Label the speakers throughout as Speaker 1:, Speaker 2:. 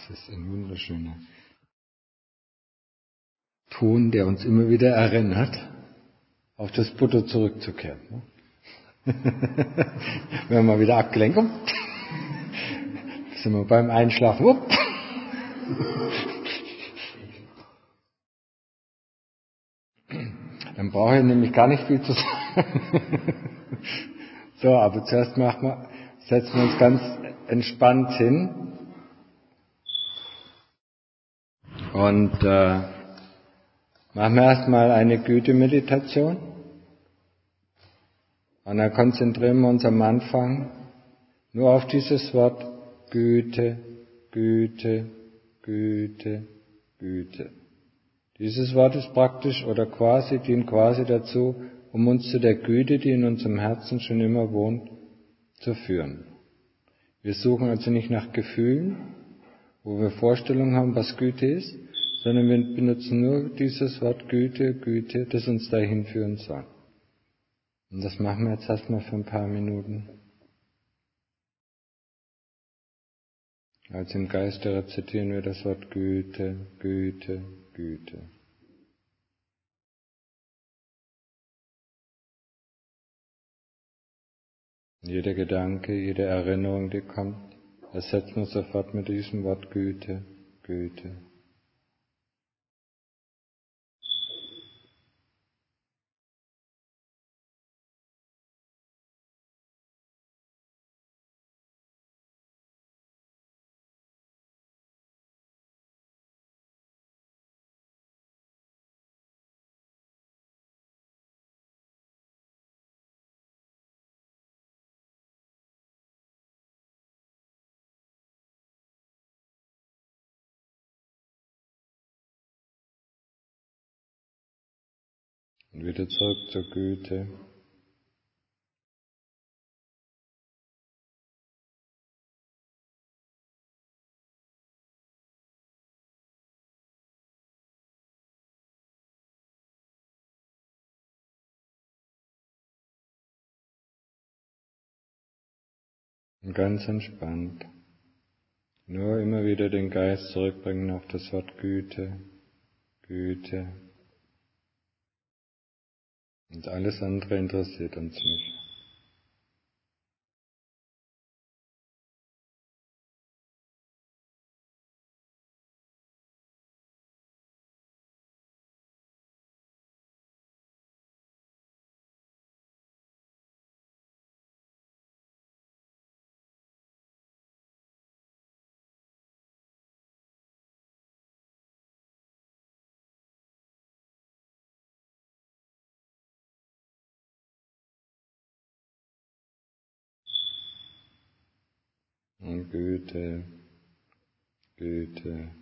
Speaker 1: Das ist ein wunderschöner Ton, der uns immer wieder erinnert, auf das Buddha zurückzukehren. Wenn wir mal wieder abgelenkt sind wir beim Einschlafen. Dann brauche ich nämlich gar nicht viel zu sagen. So, aber zuerst setzen wir uns ganz entspannt hin und machen wir erstmal eine Güte-Meditation. Und dann konzentrieren wir uns am Anfang nur auf dieses Wort Güte, Güte, Güte, Güte. Dieses Wort ist praktisch dient quasi dazu, um uns zu der Güte, die in unserem Herzen schon immer wohnt, zu führen. Wir suchen also nicht nach Gefühlen, wo wir Vorstellungen haben, was Güte ist, sondern wir benutzen nur dieses Wort Güte, Güte, das uns dahin führen soll. Und das machen wir jetzt erstmal für ein paar Minuten. Also im Geiste rezitieren wir das Wort Güte, Güte, Güte. Jeder Gedanke, jede Erinnerung, die kommt, ersetzen wir sofort mit diesem Wort Güte, Güte. Und wieder zurück zur Güte. Und ganz entspannt. Nur immer wieder den Geist zurückbringen auf das Wort Güte, Güte. Und alles andere interessiert uns nicht. Und Güte, Güte.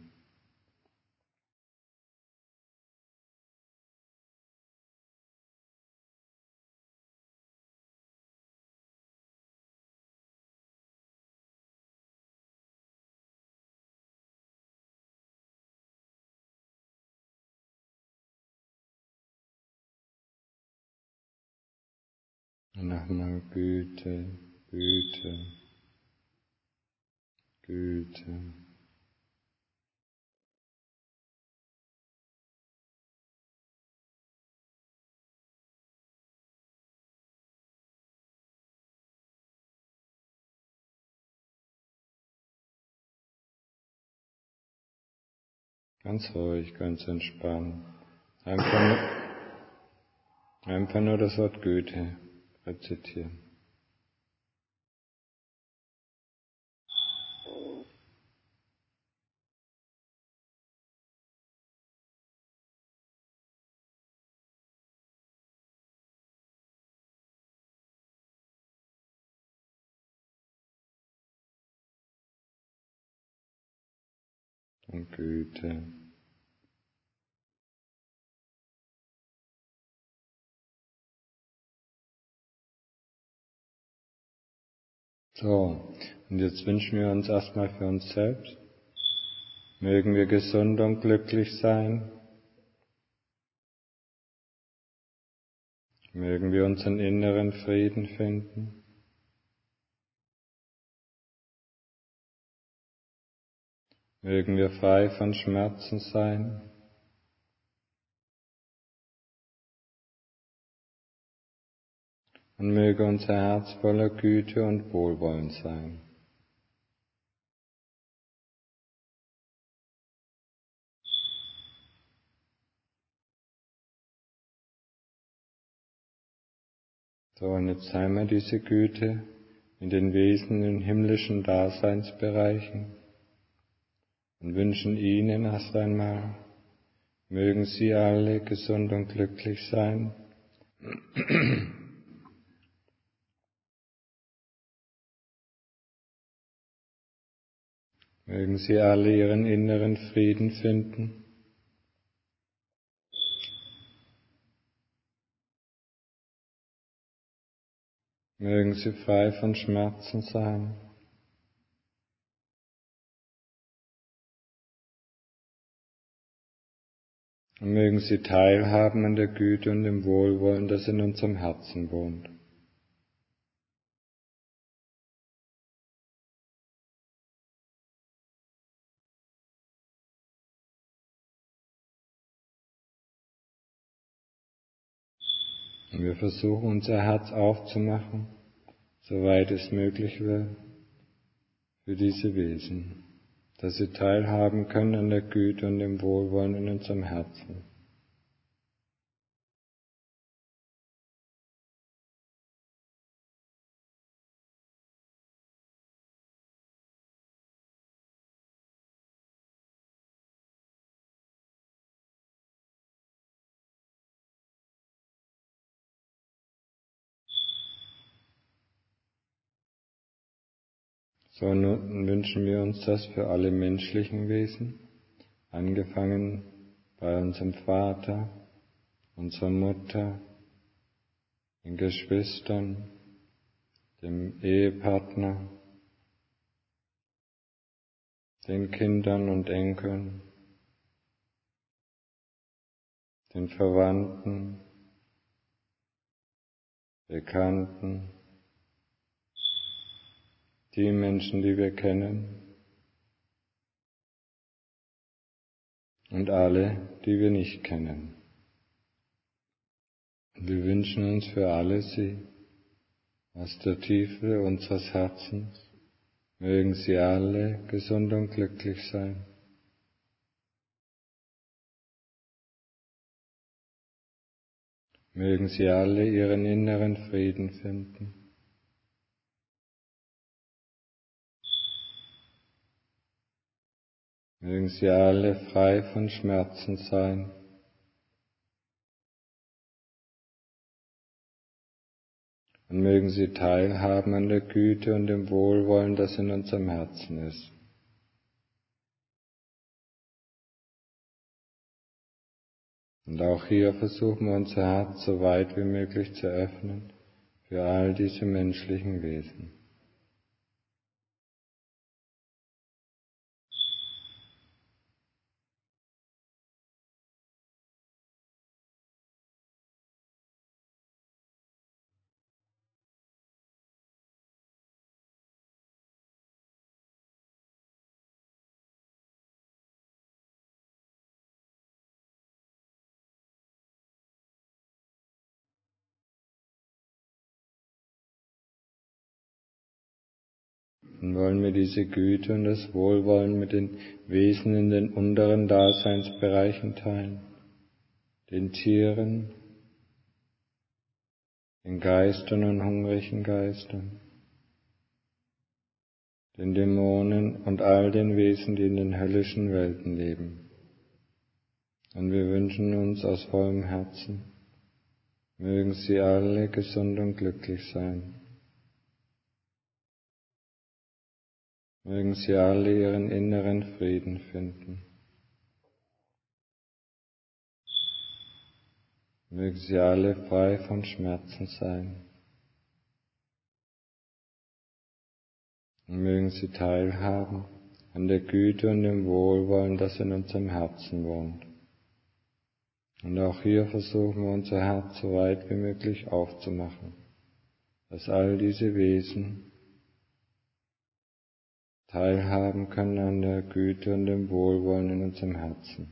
Speaker 1: Und nochmal Güte, Güte, Güte. Ganz ruhig, ganz entspannt. Einfach nur das Wort Güte rezitieren. Und Güte. So, und jetzt wünschen wir uns erstmal für uns selbst, mögen wir gesund und glücklich sein, mögen wir unseren inneren Frieden finden, Mögen wir frei von Schmerzen sein. Und möge unser Herz voller Güte und Wohlwollen sein. So, und jetzt teilen wir diese Güte in den Wesen in himmlischen Daseinsbereichen und wünschen ihnen erst einmal, mögen sie alle gesund und glücklich sein. Mögen sie alle ihren inneren Frieden finden. Mögen sie frei von Schmerzen sein. Und mögen sie teilhaben an der Güte und dem Wohlwollen, das in unserem Herzen wohnt. Und wir versuchen unser Herz aufzumachen, soweit es möglich wird, für diese Wesen, dass sie teilhaben können an der Güte und dem Wohlwollen in unserem Herzen. So, nun wünschen wir uns das für alle menschlichen Wesen, angefangen bei unserem Vater, unserer Mutter, den Geschwistern, dem Ehepartner, den Kindern und Enkeln, den Verwandten, Bekannten, die Menschen, die wir kennen und alle, die wir nicht kennen. Und wir wünschen uns für alle sie, aus der Tiefe unseres Herzens, mögen sie alle gesund und glücklich sein. Mögen sie alle ihren inneren Frieden finden. Mögen sie alle frei von Schmerzen sein. Und mögen sie teilhaben an der Güte und dem Wohlwollen, das in unserem Herzen ist. Und auch hier versuchen wir unser Herz so weit wie möglich zu öffnen für all diese menschlichen Wesen. Und wollen wir diese Güte und das Wohlwollen mit den Wesen in den unteren Daseinsbereichen teilen, den Tieren, den Geistern und hungrigen Geistern, den Dämonen und all den Wesen, die in den höllischen Welten leben. Und wir wünschen uns aus vollem Herzen, mögen sie alle gesund und glücklich sein. Mögen sie alle ihren inneren Frieden finden. Mögen sie alle frei von Schmerzen sein. Und mögen sie teilhaben an der Güte und dem Wohlwollen, das in unserem Herzen wohnt. Und auch hier versuchen wir unser Herz so weit wie möglich aufzumachen, dass all diese Wesen teilhaben können an der Güte und dem Wohlwollen in unserem Herzen.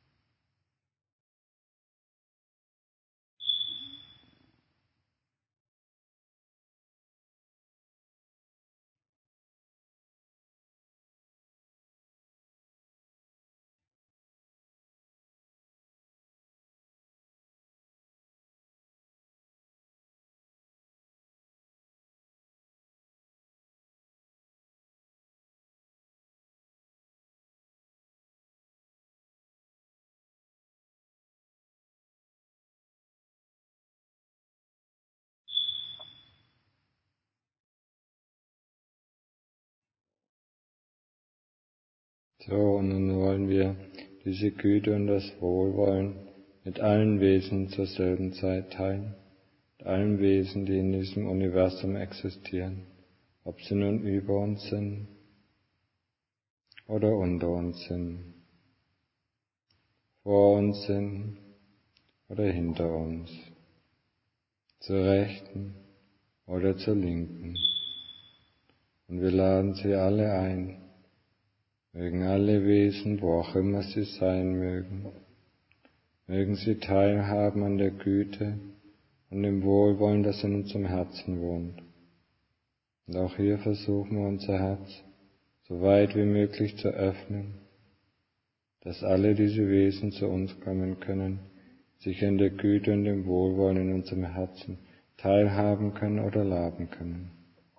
Speaker 1: So, und nun wollen wir diese Güte und das Wohlwollen mit allen Wesen zur selben Zeit teilen, mit allen Wesen, die in diesem Universum existieren, ob sie nun über uns sind oder unter uns sind, vor uns sind oder hinter uns, zur Rechten oder zur Linken. Und wir laden sie alle ein, mögen alle Wesen, wo auch immer sie sein mögen sie teilhaben an der Güte und dem Wohlwollen, das in unserem Herzen wohnt. Und auch hier versuchen wir unser Herz so weit wie möglich zu öffnen, dass alle diese Wesen zu uns kommen können, sich an der Güte und dem Wohlwollen in unserem Herzen teilhaben können oder laben können.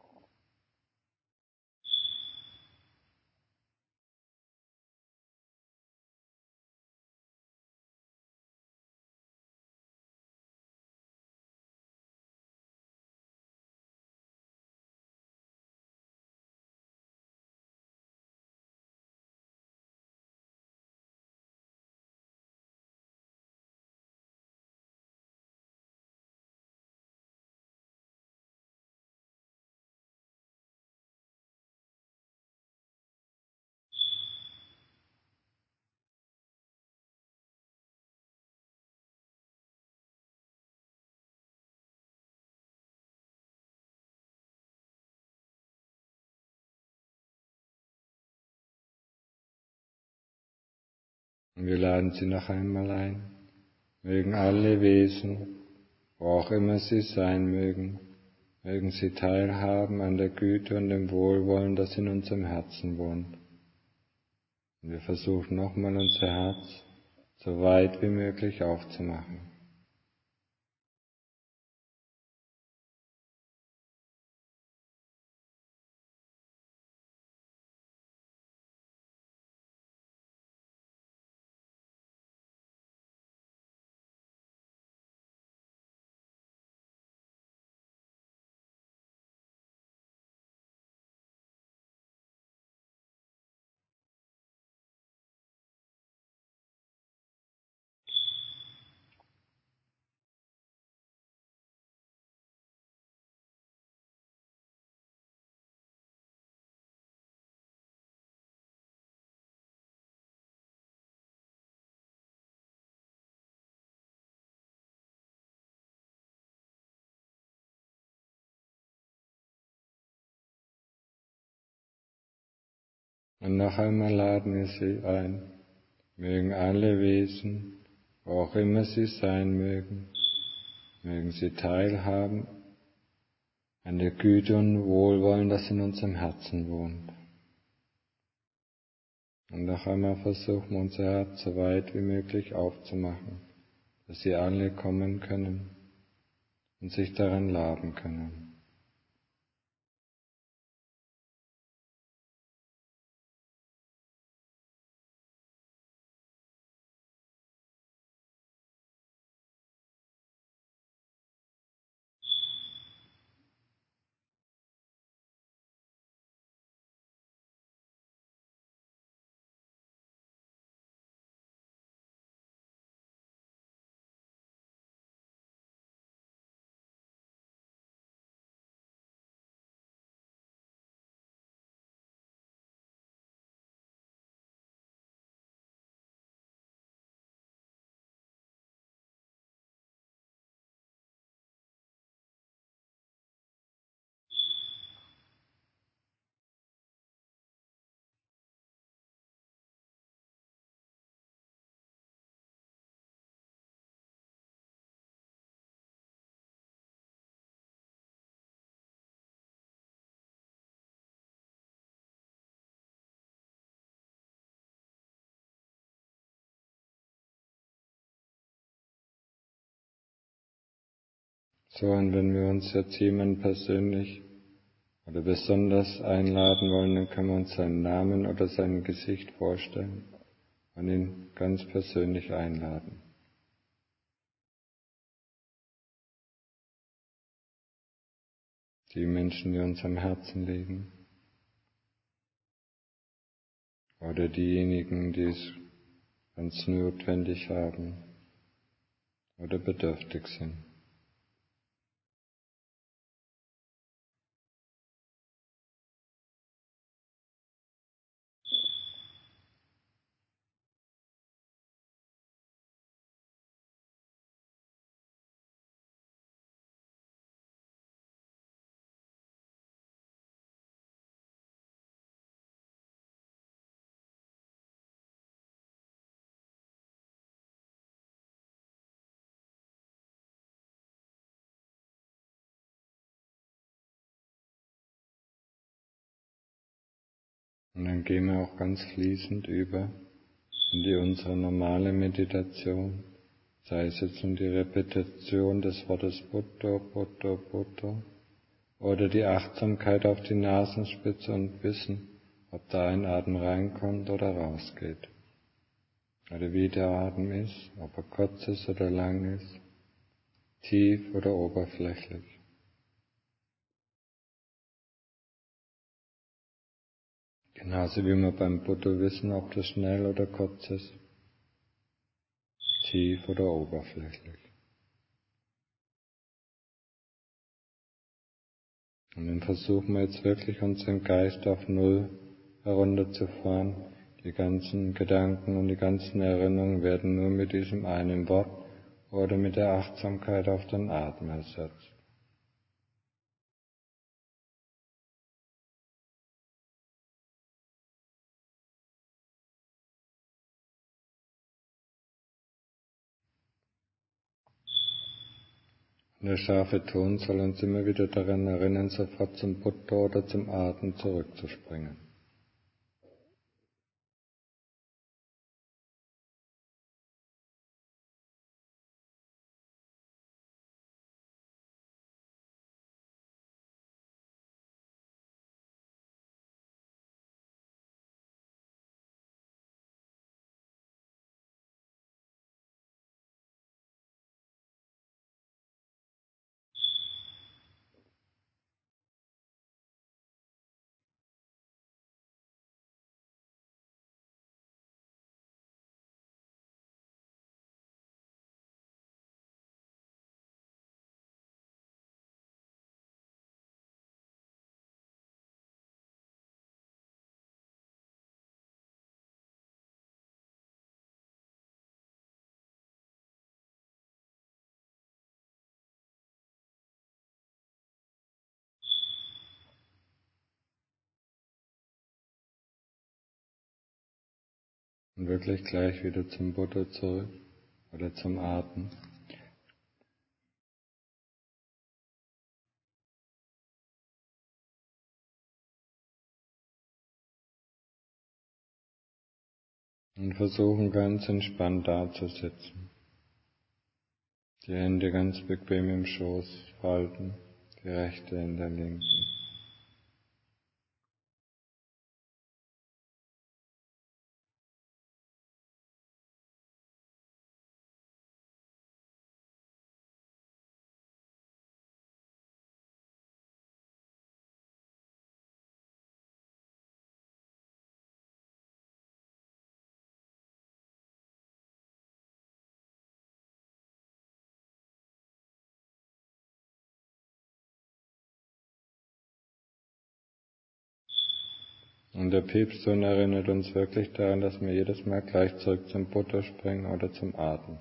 Speaker 1: Und wir laden sie noch einmal ein, mögen alle Wesen, wo auch immer sie sein mögen sie teilhaben an der Güte und dem Wohlwollen, das in unserem Herzen wohnt. Und wir versuchen nochmal unser Herz so weit wie möglich aufzumachen. Und noch einmal laden wir sie ein, mögen alle Wesen, wo auch immer sie sein mögen sie teilhaben an der Güte und Wohlwollen, das in unserem Herzen wohnt. Und noch einmal versuchen wir unser Herz so weit wie möglich aufzumachen, dass sie alle kommen können und sich daran laben können. So, und wenn wir uns jetzt jemanden persönlich oder besonders einladen wollen, dann können wir uns seinen Namen oder sein Gesicht vorstellen und ihn ganz persönlich einladen. Die Menschen, die uns am Herzen liegen. Oder diejenigen, die es ganz notwendig haben oder bedürftig sind. Und dann gehen wir auch ganz fließend über in die unsere normale Meditation, sei es jetzt um die Repetition des Wortes Buddha, Buddha, Buddha, oder die Achtsamkeit auf die Nasenspitze und wissen, ob da ein Atem reinkommt oder rausgeht. Oder wie der Atem ist, ob er kurz ist oder lang ist, tief oder oberflächlich. Genauso wie wir beim Buddha wissen, ob das schnell oder kurz ist, tief oder oberflächlich. Und dann versuchen wir jetzt wirklich unseren Geist auf Null herunterzufahren. Die ganzen Gedanken und die ganzen Erinnerungen werden nur mit diesem einen Wort oder mit der Achtsamkeit auf den Atem ersetzt. Und der scharfe Ton soll uns immer wieder daran erinnern, sofort zum Buddha oder zum Atem zurückzuspringen. Und wirklich gleich wieder zum Buddha zurück oder zum Atem. Und versuchen ganz entspannt dazusitzen. Die Hände ganz bequem im Schoß falten, die rechte in der linken. Und der Piepston erinnert uns wirklich daran, dass wir jedes Mal gleich zurück zum Buddha springen oder zum Atem.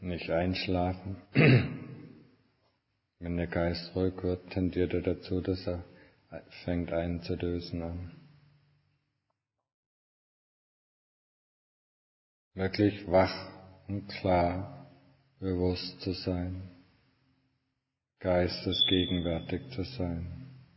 Speaker 1: nicht einschlafen. Wenn der Geist ruhig wird, tendiert er dazu, dass er fängt einzudösen an. Wirklich wach und klar, bewusst zu sein, geistesgegenwärtig zu sein.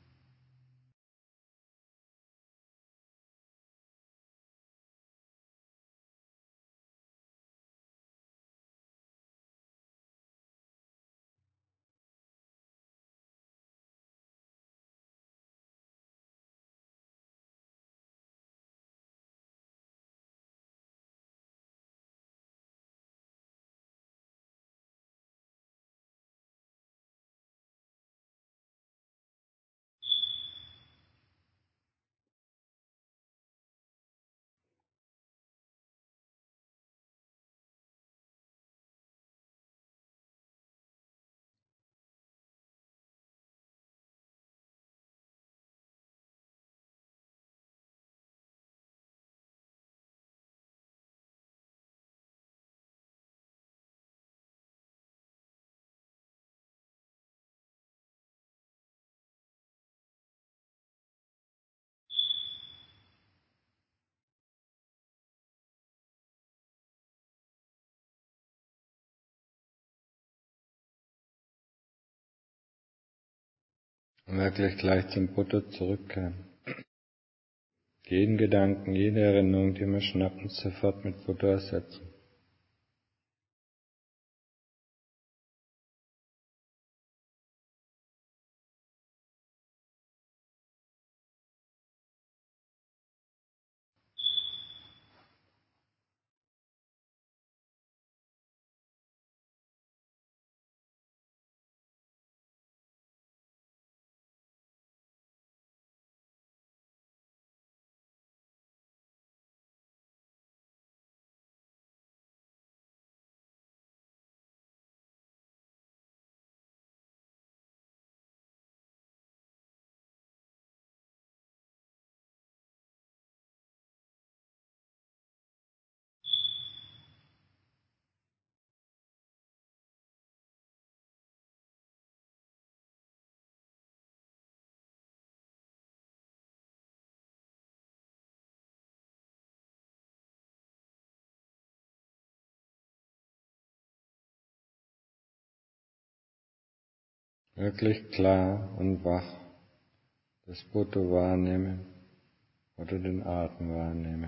Speaker 1: Und wirklich gleich zum Buddha zurückkehren. Jeden Gedanken, jede Erinnerung, die wir schnappen, sofort mit Buddha ersetzen. Wirklich klar und wach das Buddha wahrnehmen oder den Atem wahrnehmen.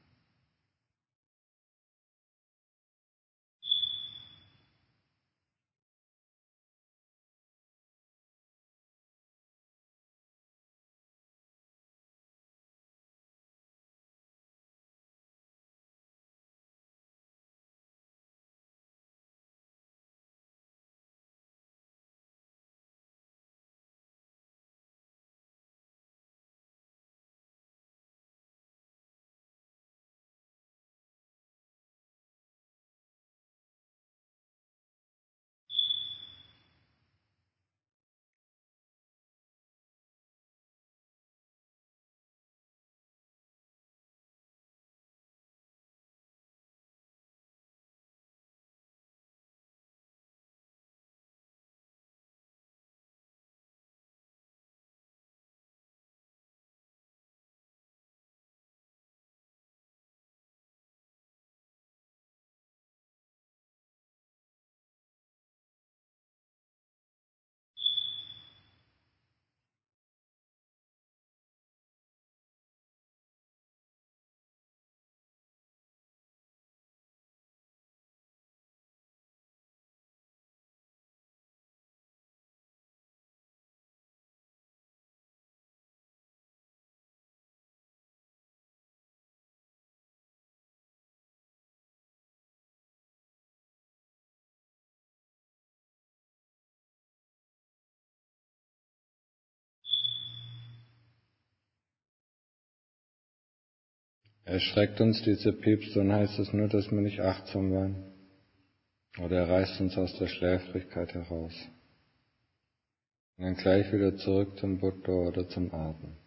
Speaker 1: Erschreckt uns dieser Pieps, dann heißt es nur, dass wir nicht achtsam waren. Oder er reißt uns aus der Schläfrigkeit heraus. Und dann gleich wieder zurück zum Buddha oder zum Atem.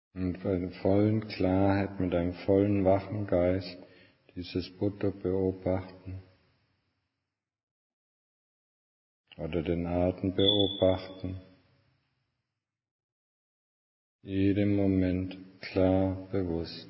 Speaker 1: Und bei der vollen Klarheit, mit einem vollen wachen Geist dieses Buddha beobachten oder den Atem beobachten, jedem Moment klar bewusst.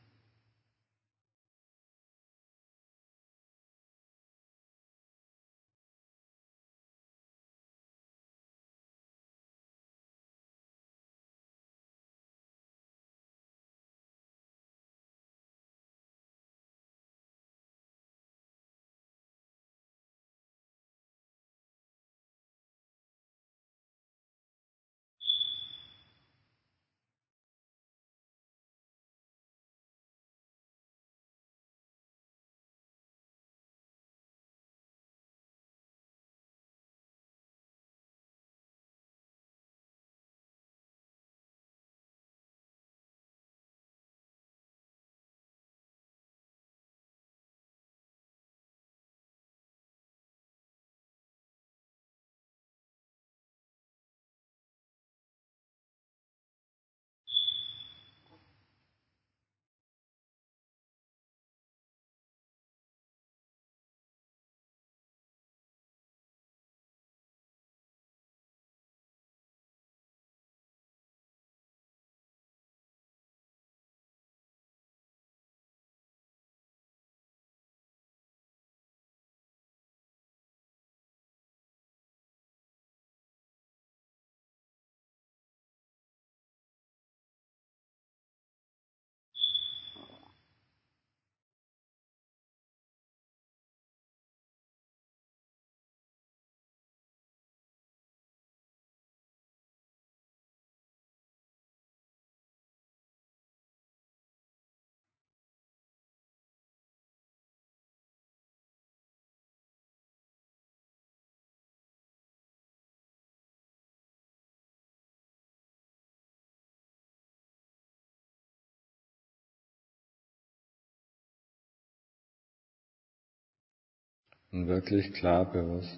Speaker 1: Und wirklich klar bewusst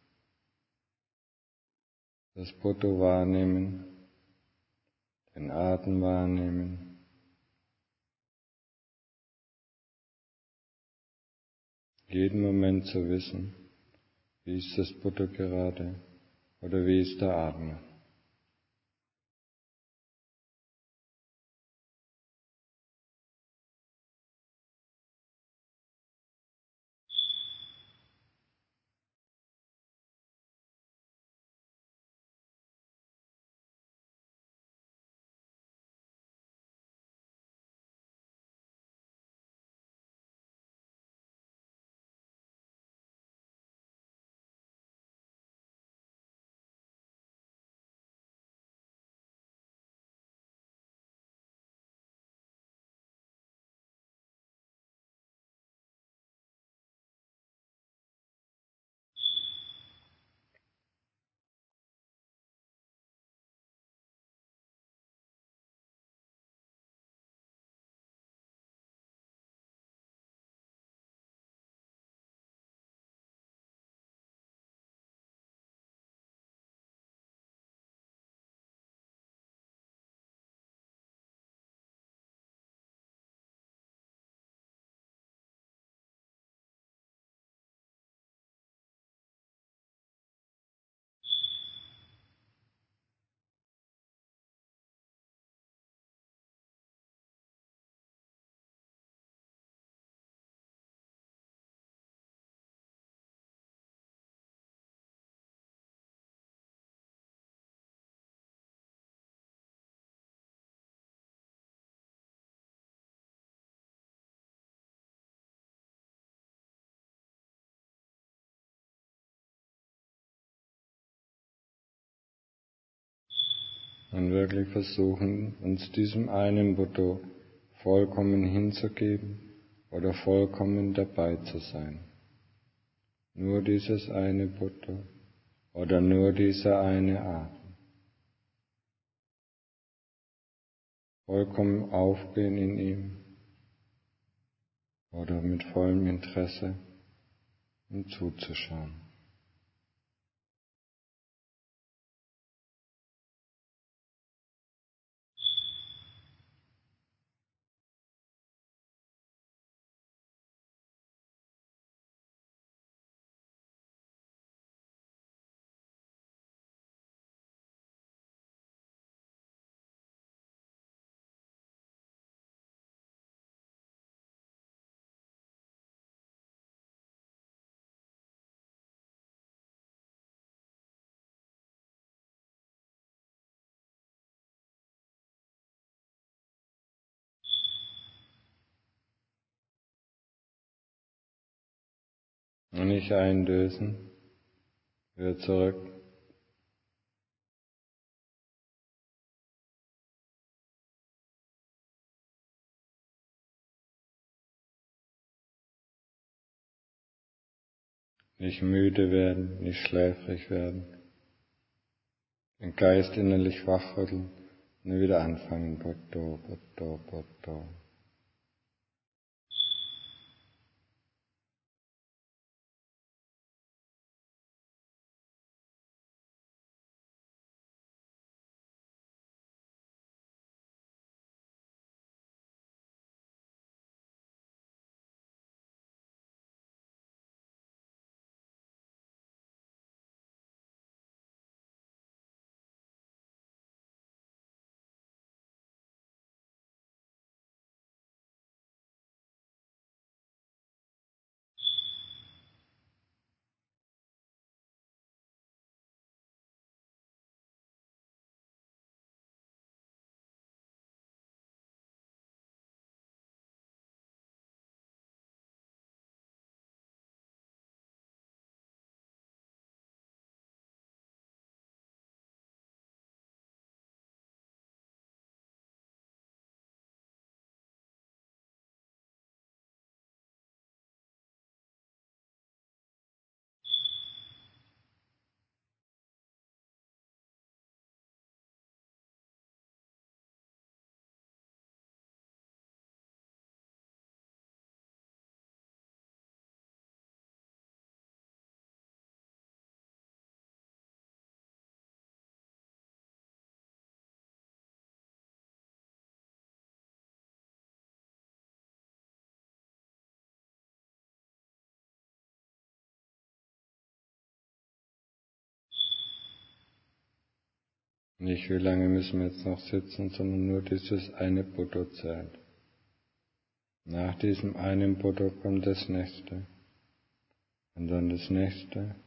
Speaker 1: das Buddha wahrnehmen, den Atem wahrnehmen, jeden Moment zu wissen, wie ist das Buddha gerade oder wie ist der Atem. Und wirklich versuchen, uns diesem einen Buddha vollkommen hinzugeben oder vollkommen dabei zu sein. Nur dieses eine Buddha oder nur dieser eine Atem. Vollkommen aufgehen in ihm oder mit vollem Interesse, um zuzuschauen. Und nicht eindösen, wieder zurück. Nicht müde werden, nicht schläfrig werden. Den Geist innerlich wachrütteln und dann wieder anfangen. Botto, botto, botto. Nicht wie lange müssen wir jetzt noch sitzen, sondern nur dieses eine Buddha zählt. Nach diesem einen Buddha kommt das nächste. Und dann das nächste.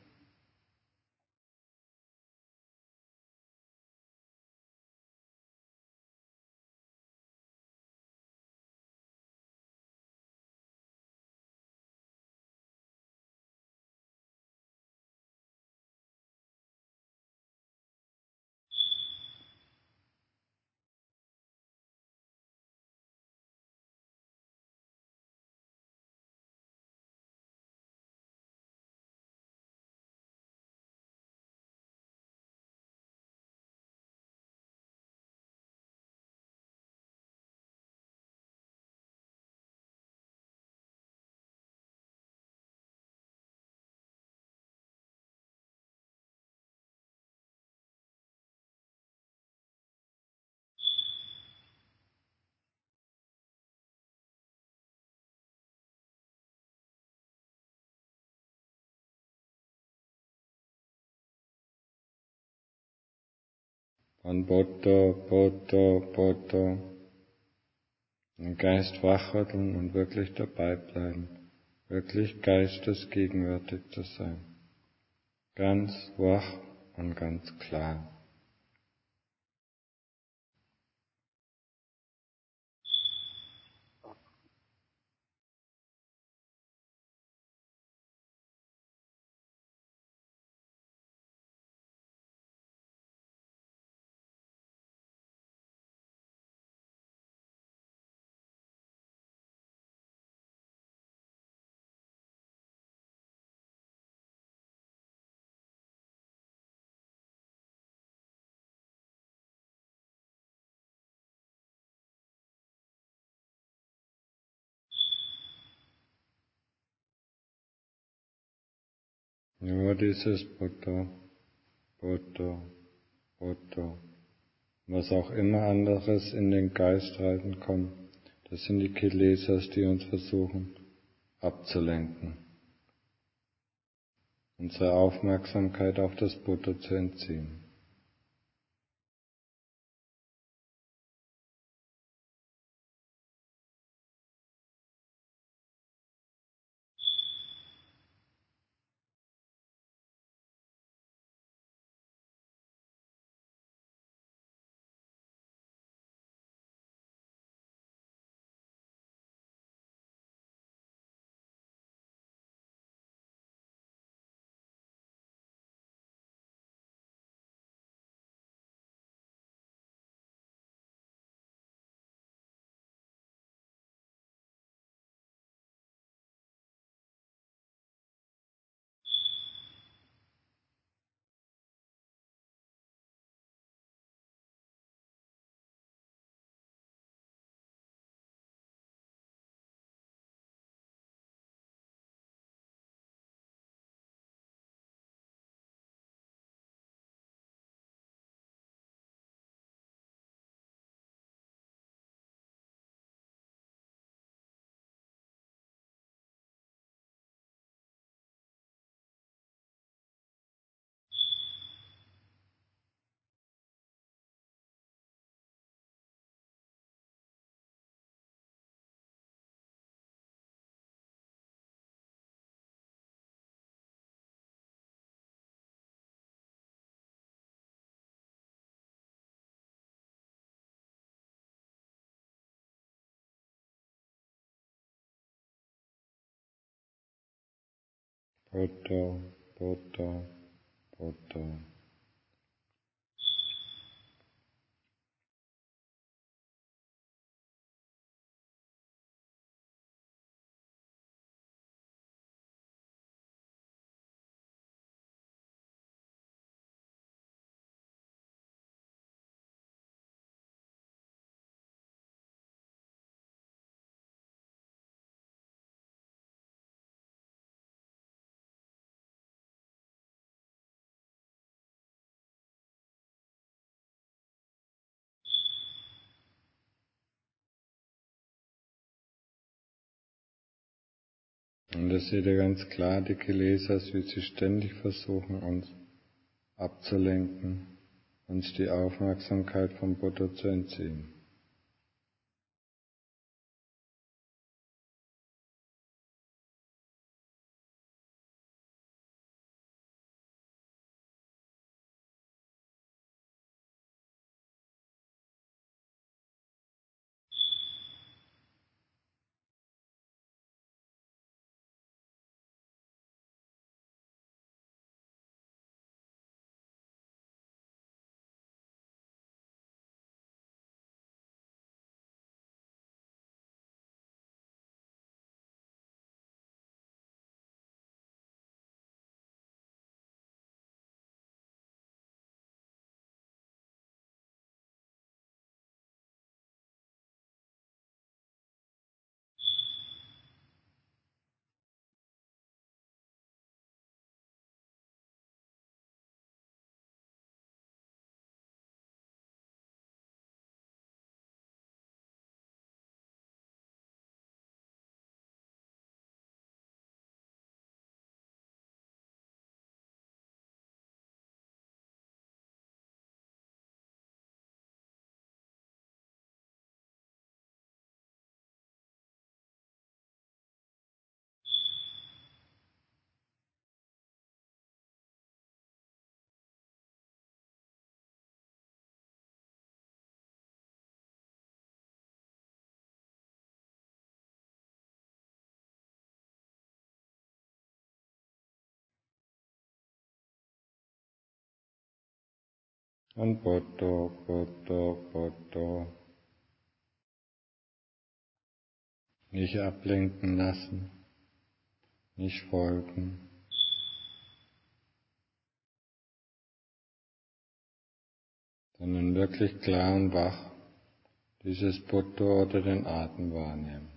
Speaker 1: Von Buddha, Buddha, Buddha. Den Geist wachrütteln und wirklich dabei bleiben. Wirklich geistesgegenwärtig zu sein. Ganz wach und ganz klar. Nur dieses Buddha, Buddha, Buddha. Was auch immer anderes in den Geist reinkommt, das sind die Kilesas, die uns versuchen abzulenken. Unsere Aufmerksamkeit auf das Buddha zu entziehen. Buddha, Buddha, Buddha. Und das seht ihr ganz klar, die Kilesas, wie sie ständig versuchen, uns abzulenken, uns die Aufmerksamkeit vom Buddha zu entziehen. Und Buddha, Buddha, Buddha. Nicht ablenken lassen, nicht folgen. Sondern wirklich klar und wach dieses Buddha oder den Atem wahrnehmen.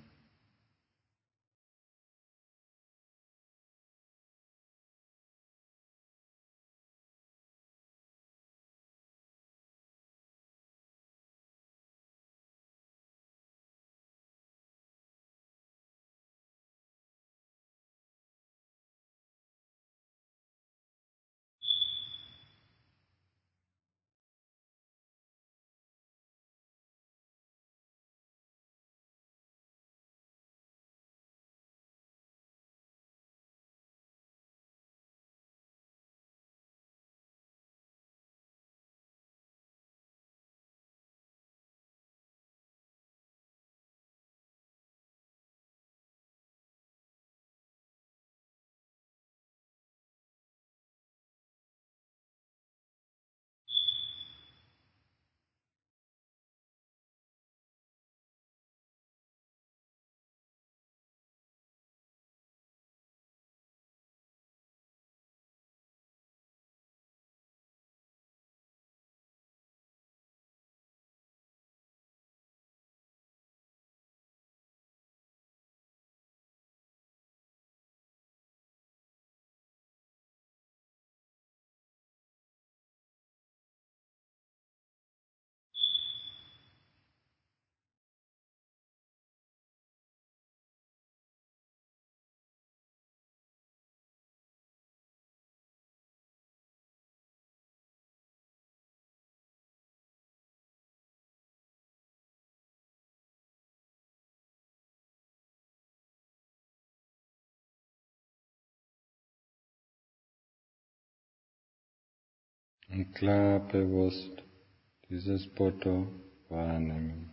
Speaker 1: Und klar bewusst dieses Buddha wahrnehmen.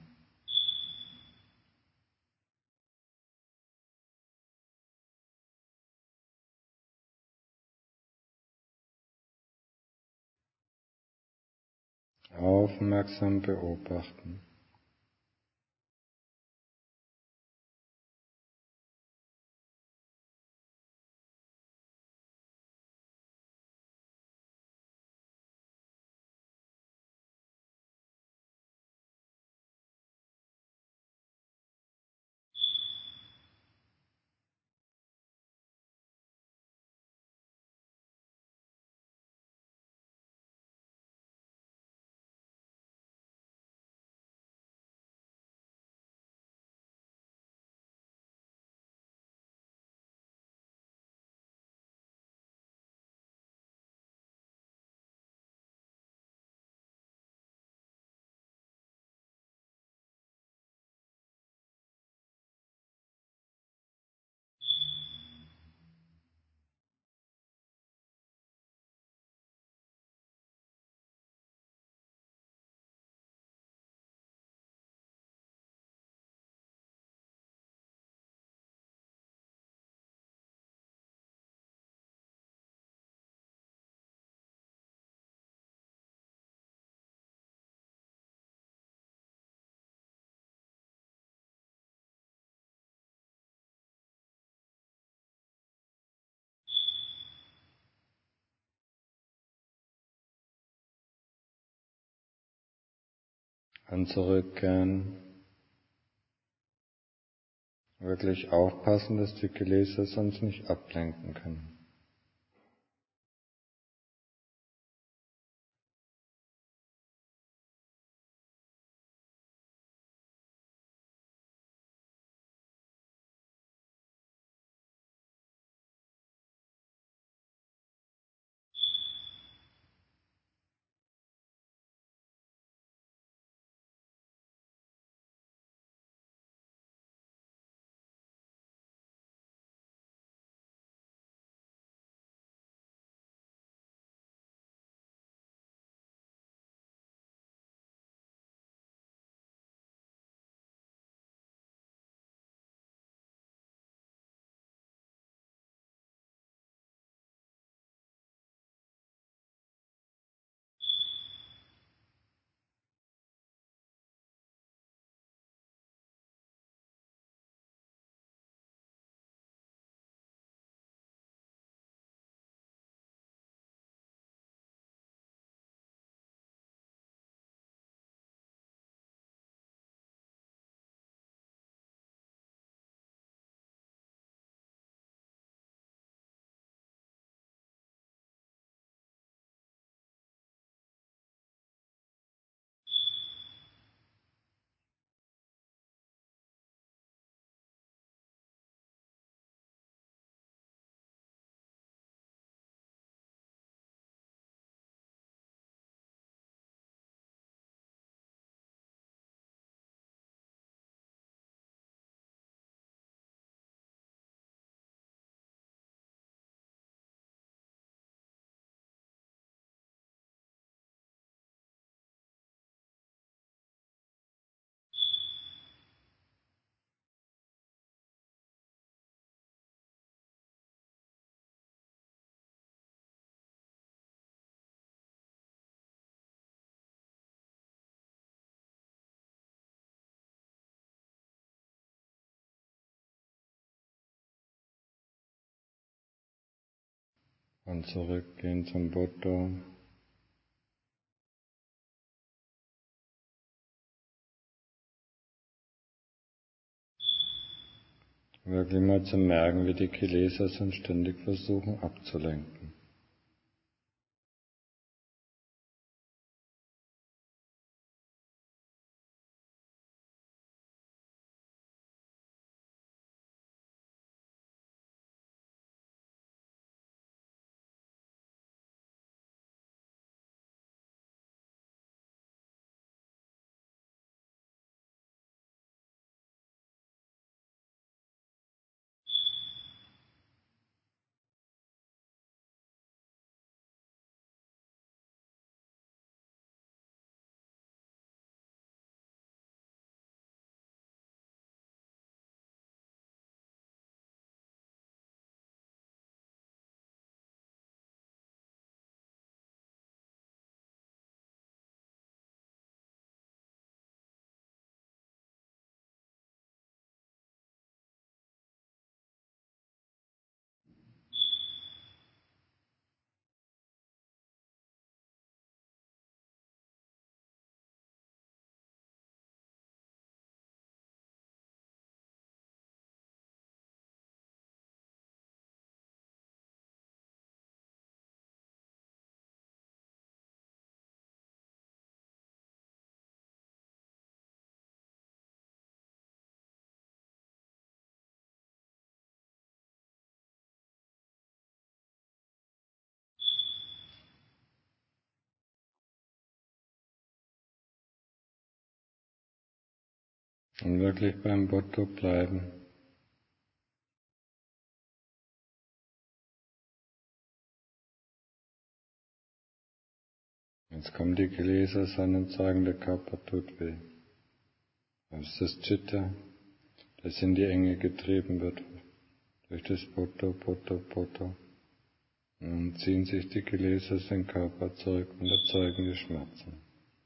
Speaker 1: Aufmerksam beobachten. Und zurückkehren. Wirklich aufpassen, dass die Kilesas uns nicht ablenken können. Und zurückgehen zum Buddha. Wirklich mal zu merken, wie die Kilesas uns ständig versuchen abzulenken. Und wirklich beim Buddha bleiben. Jetzt kommen die Kilesas an und sagen, der Körper tut weh. Das ist das Chitta, das in die Enge getrieben wird durch das Buddha. Und dann ziehen sich die Kilesas den Körper zurück und erzeugen die Schmerzen.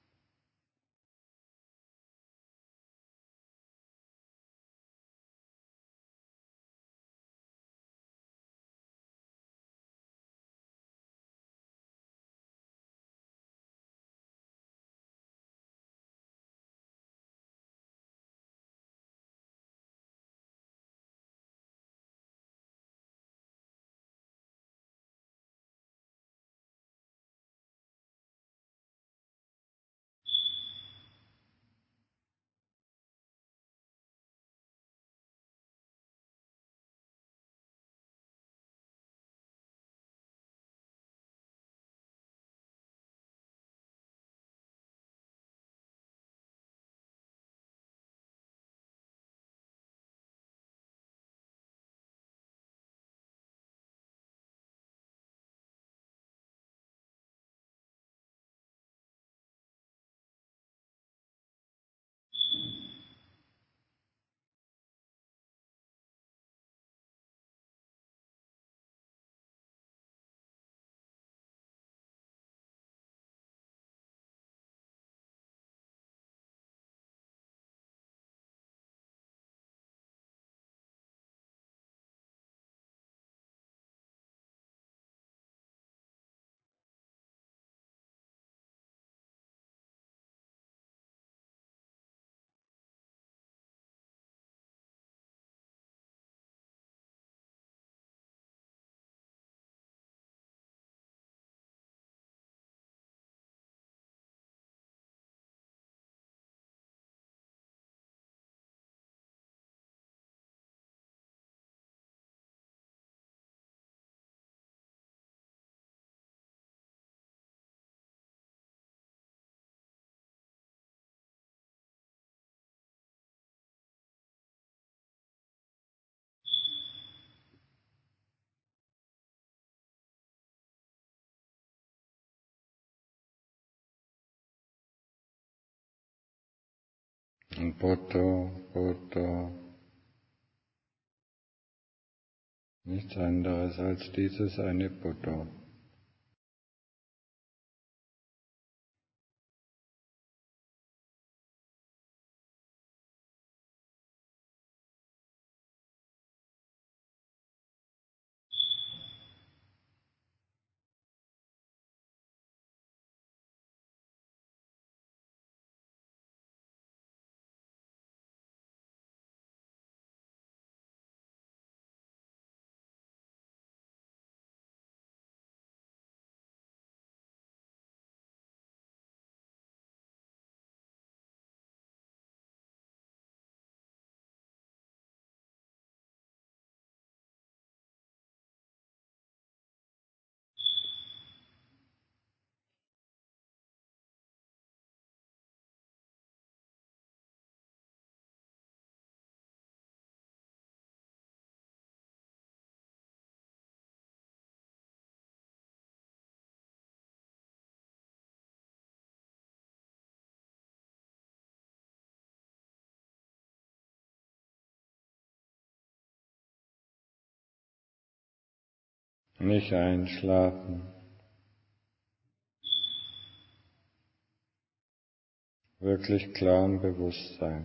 Speaker 1: Und Buddha, nichts anderes als dieses eine Buddha. Nicht einschlafen, wirklich klar im Bewusstsein.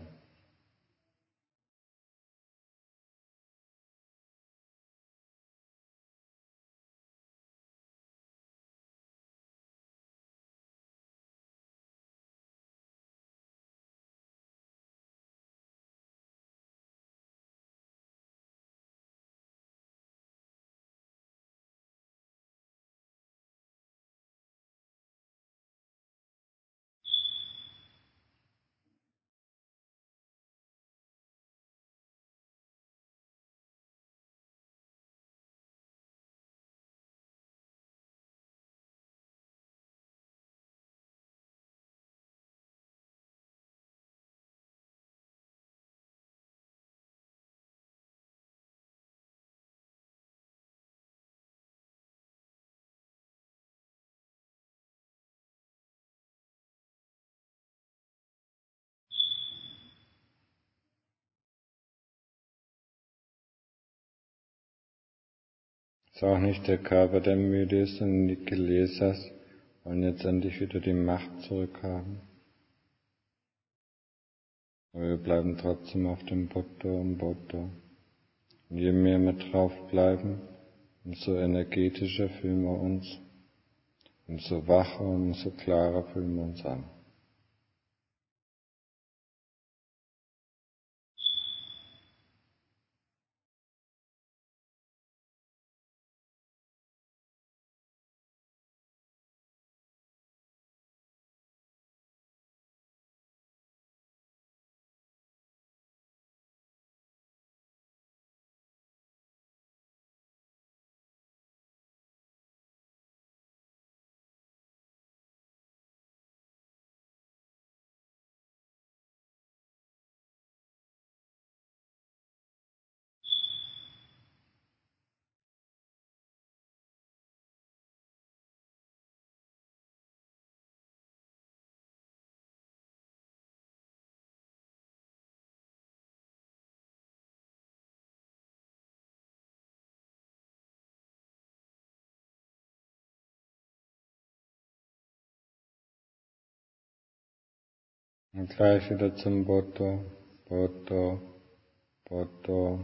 Speaker 1: ist auch nicht der Körper, der müde ist, sondern die Kilesas wollen jetzt endlich wieder die Macht zurückhaben. Aber wir bleiben trotzdem auf dem Buddha und Buddha. Und je mehr wir drauf bleiben, umso energetischer fühlen wir uns, umso wacher und umso klarer fühlen wir uns an. Und gleich wieder zum Buddha, Buddha, Buddha.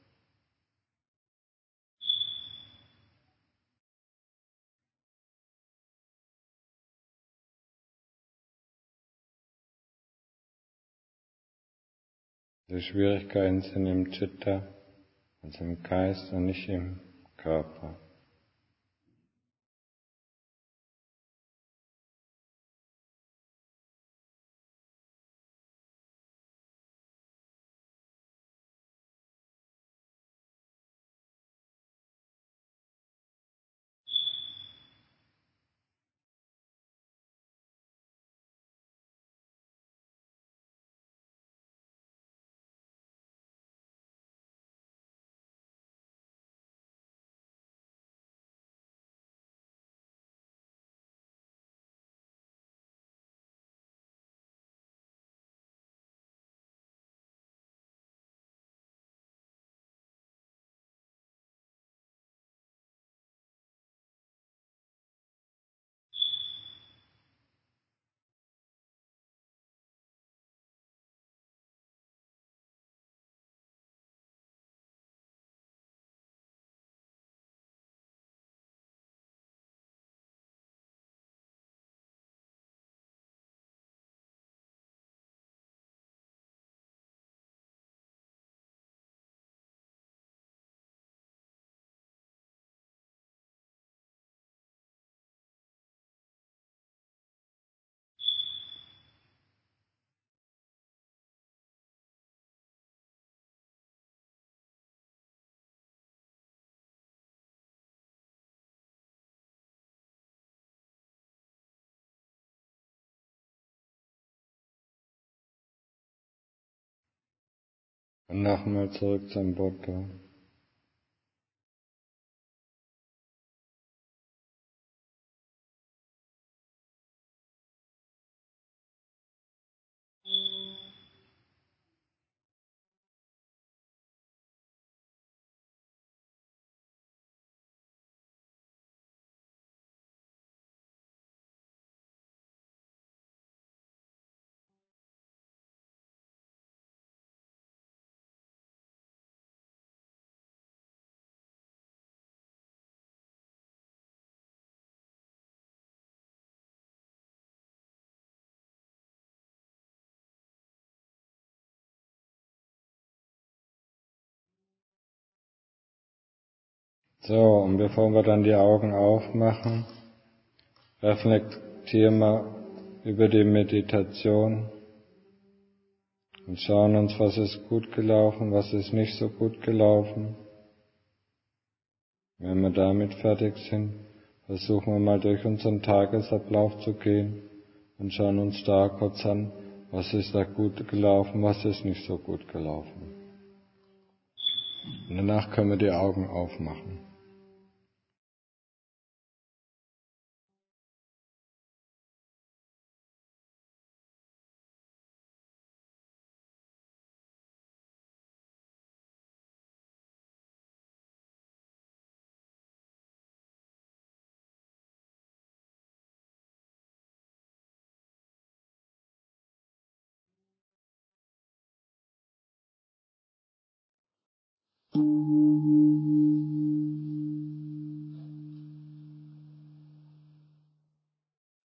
Speaker 1: Die Schwierigkeiten sind im Chitta, also im Geist und nicht im Körper. Und nochmal zurück zum Buddha. So, und bevor wir dann die Augen aufmachen, reflektieren wir über die Meditation und schauen uns, was ist gut gelaufen, was ist nicht so gut gelaufen. Wenn wir damit fertig sind, versuchen wir mal durch unseren Tagesablauf zu gehen und schauen uns da kurz an, was ist da gut gelaufen, was ist nicht so gut gelaufen. Und danach können wir die Augen aufmachen.